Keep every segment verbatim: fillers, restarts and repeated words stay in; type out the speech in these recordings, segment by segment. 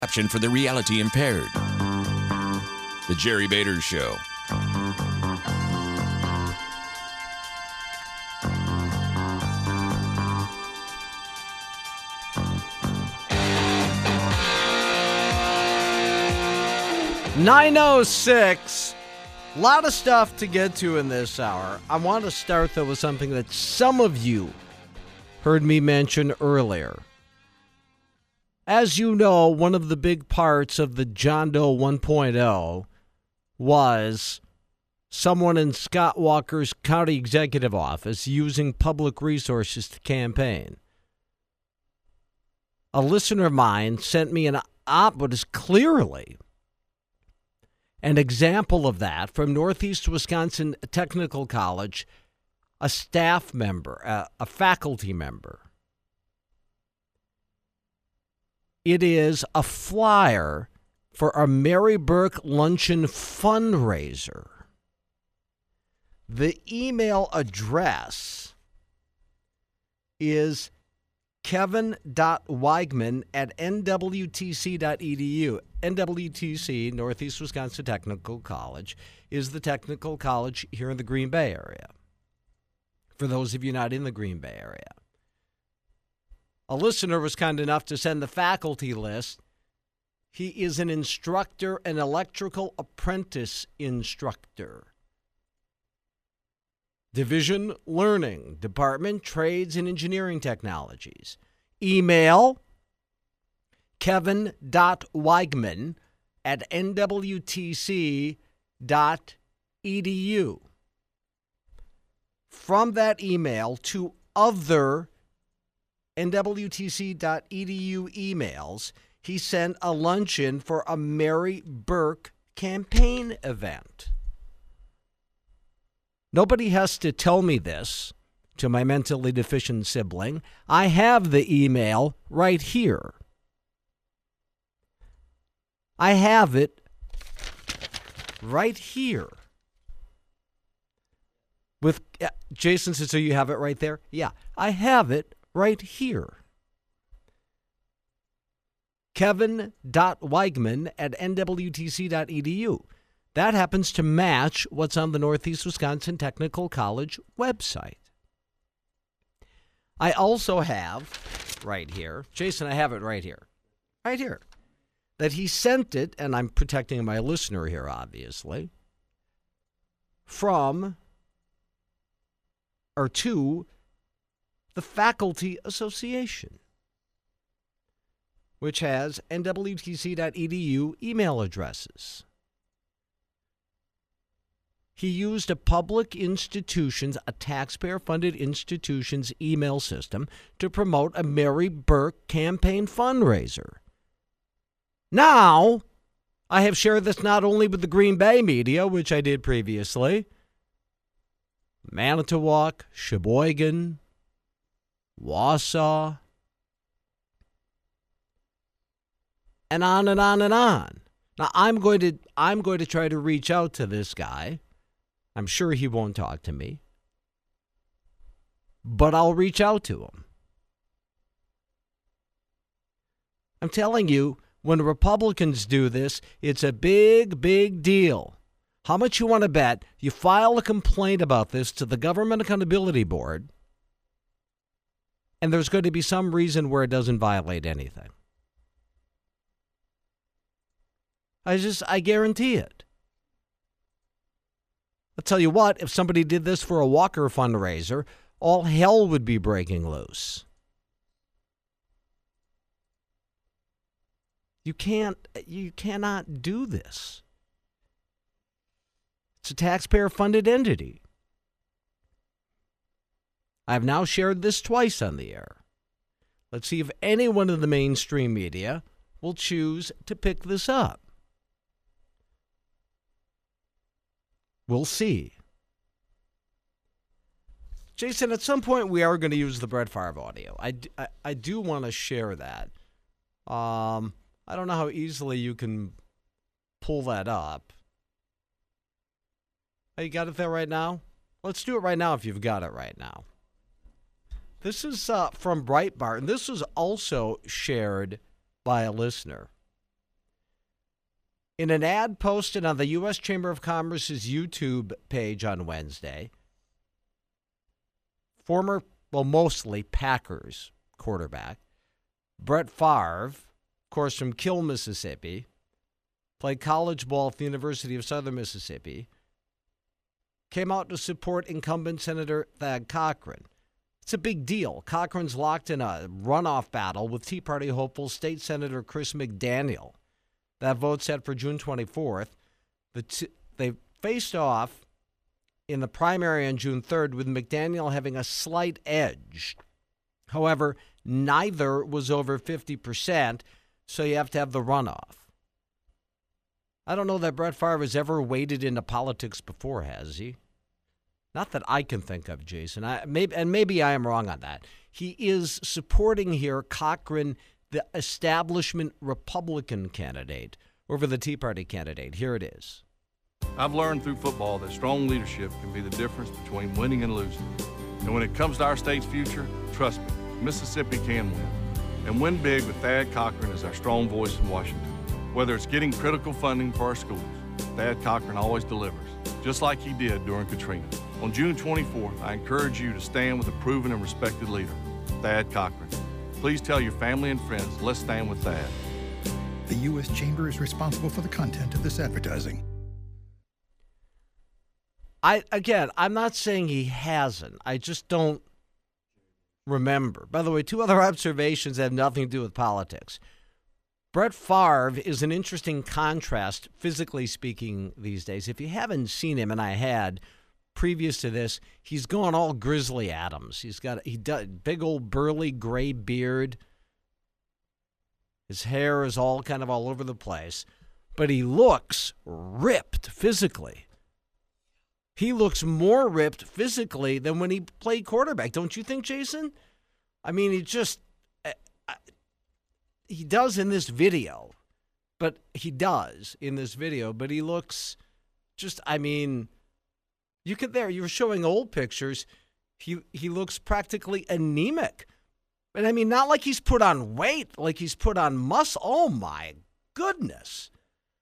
Option for the reality impaired. The Jerry Bader Show. nine oh six. A lot of stuff to get to in this hour. I want to start, though, with something that some of you heard me mention earlier. As you know, one of the big parts of the John Doe one point oh was someone in Scott Walker's county executive office using public resources to campaign. A listener of mine sent me an op, what is clearly an example of that from Northeast Wisconsin Technical College, a staff member, a, a faculty member. It is a flyer for a Mary Burke Luncheon fundraiser. The email address is kevin.weigman at n w t c dot e d u. N W T C, Northeast Wisconsin Technical College, is the technical college here in the Green Bay area. For those of you not in the Green Bay area. A listener was kind enough to send the faculty list. He is an instructor, an electrical apprentice instructor. Division Learning, Department, Trades and Engineering Technologies. Email kevin.weigman at n w t c dot e d u. From that email to other n w t c dot e d u emails, he sent a luncheon for a Mary Burke campaign event. Nobody has to tell me this to my mentally deficient sibling. I have the email right here. I have it right here. With uh, Jason said, so you have it right there? Yeah, I have it right here. Kevin.Weigman at n w t c dot e d u. That happens to match what's on the Northeast Wisconsin Technical College website. I also have right here, Jason, I have it right here, right here, that he sent it, and I'm protecting my listener here, obviously, from or to the Faculty Association, which has n w t c dot e d u email addresses. He used a public institution's, a taxpayer-funded institution's email system to promote a Mary Burke campaign fundraiser. Now, I have shared this not only with the Green Bay media, which I did previously, Manitowoc, Sheboygan, Wausau, and on and on and on. Now, I'm going to I'm going to try to reach out to this guy. I'm sure he won't talk to me, but I'll reach out to him. I'm telling you, when Republicans do this, it's a big, big deal. How much you want to bet you file a complaint about this to the Government Accountability Board, and there's going to be some reason where it doesn't violate anything? I just, I guarantee it. I'll tell you what, if somebody did this for a Walker fundraiser, all hell would be breaking loose. You can't, you cannot do this. It's a taxpayer-funded entity. I've now shared this twice on the air. Let's see if anyone in the mainstream media will choose to pick this up. We'll see. Jason, at some point we are going to use the Brett Favre audio. I, I, I do want to share that. Um, I don't know how easily you can pull that up. Oh, you got it there right now? Let's do it right now if you've got it right now. This is uh, from Breitbart, and this was also shared by a listener. In an ad posted on the U S Chamber of Commerce's YouTube page on Wednesday, former, well, mostly Packers quarterback, Brett Favre, of course from Kill, Mississippi, played college ball at the University of Southern Mississippi, came out to support incumbent Senator Thad Cochran. It's a big deal. Cochran's locked in a runoff battle with Tea Party hopeful State Senator Chris McDaniel. That vote's set for June twenty-fourth. The t- they faced off in the primary on June third, with McDaniel having a slight edge. However, neither was over fifty percent, so you have to have the runoff. I don't know that Brett Favre has ever waded into politics before, has he? Not that I can think of, Jason. I, maybe, and maybe I am wrong on that. He is supporting here Cochran, the establishment Republican candidate, over the Tea Party candidate. Here it is. I've learned through football that strong leadership can be the difference between winning and losing. And when it comes to our state's future, trust me, Mississippi can win. And win big with Thad Cochran as our strong voice in Washington. Whether it's getting critical funding for our schools, Thad Cochran always delivers, just like he did during Katrina. On June twenty-fourth, I encourage you to stand with a proven and respected leader, Thad Cochran. Please tell your family and friends, let's stand with Thad. The U S Chamber is responsible for the content of this advertising. I again, I'm not saying he hasn't. I just don't remember. By the way, two other observations that have nothing to do with politics. Brett Favre is an interesting contrast, physically speaking, these days. If you haven't seen him, and I had, previous to this, he's gone all Grizzly Adams. He's got he does, big old burly gray beard. His hair is all kind of all over the place. But he looks ripped physically. He looks more ripped physically than when he played quarterback. Don't you think, Jason? I mean, he just... He does in this video, but he does in this video, but he looks just, I mean, you could there, you were showing old pictures. He, he looks practically anemic. And I mean, not like he's put on weight, like he's put on muscle. Oh my goodness.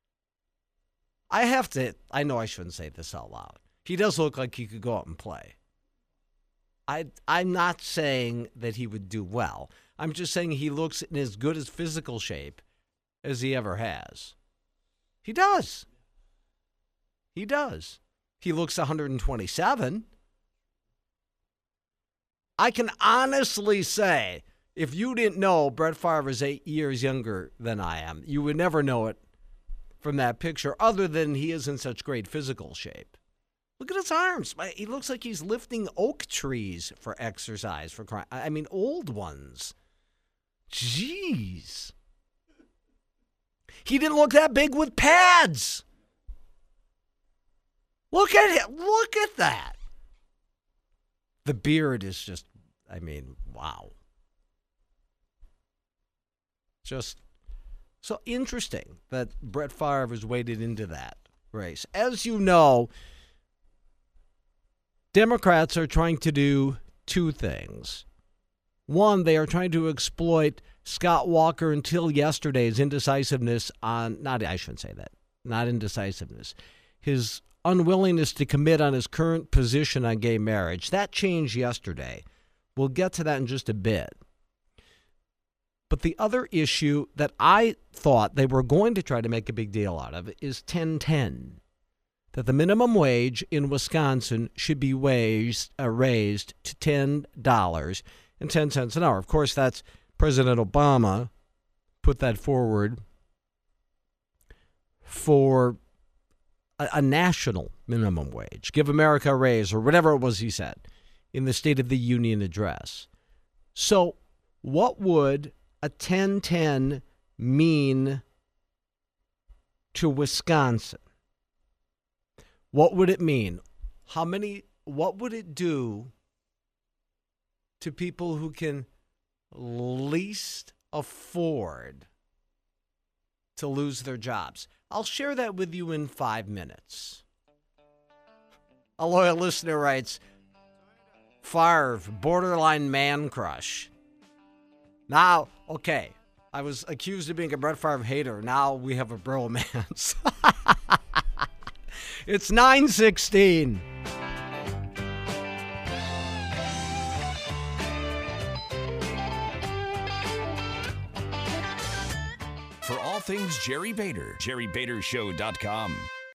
I have to, I know I shouldn't say this out loud. He does look like he could go out and play. I, I'm not saying that he would do well. I'm just saying he looks in as good as physical shape as he ever has. He does. He does. He looks one hundred twenty-seven. I can honestly say, if you didn't know Brett Favre is eight years younger than I am, you would never know it from that picture, other than he is in such great physical shape. Look at his arms. He looks like he's lifting oak trees for exercise. For crying. I mean, old ones. Jeez. He didn't look that big with pads. Look at it. Look at that. The beard is just, I mean, wow. Just so interesting that Brett Favre has waded into that race. As you know, Democrats are trying to do two things. One, they are trying to exploit Scott Walker until yesterday's indecisiveness on, not, I shouldn't say that, not indecisiveness, his unwillingness to commit on his current position on gay marriage. That changed yesterday. We'll get to that in just a bit. But the other issue that I thought they were going to try to make a big deal out of is ten ten. That the minimum wage in Wisconsin should be raised, uh, raised to ten dollars and ten cents an hour. Of course, that's President Obama put that forward for a, a national minimum wage. Give America a raise, or whatever it was he said in the State of the Union address. So what would a ten ten mean to Wisconsin? What would it mean? How many, what would it do to people who can least afford to lose their jobs? I'll share that with you in five minutes. A loyal listener writes, Favre, borderline man crush. Now, okay, I was accused of being a Brett Favre hater. Now we have a bromance. It's nine sixteen. For all things Jerry Bader, jerry bader show dot com.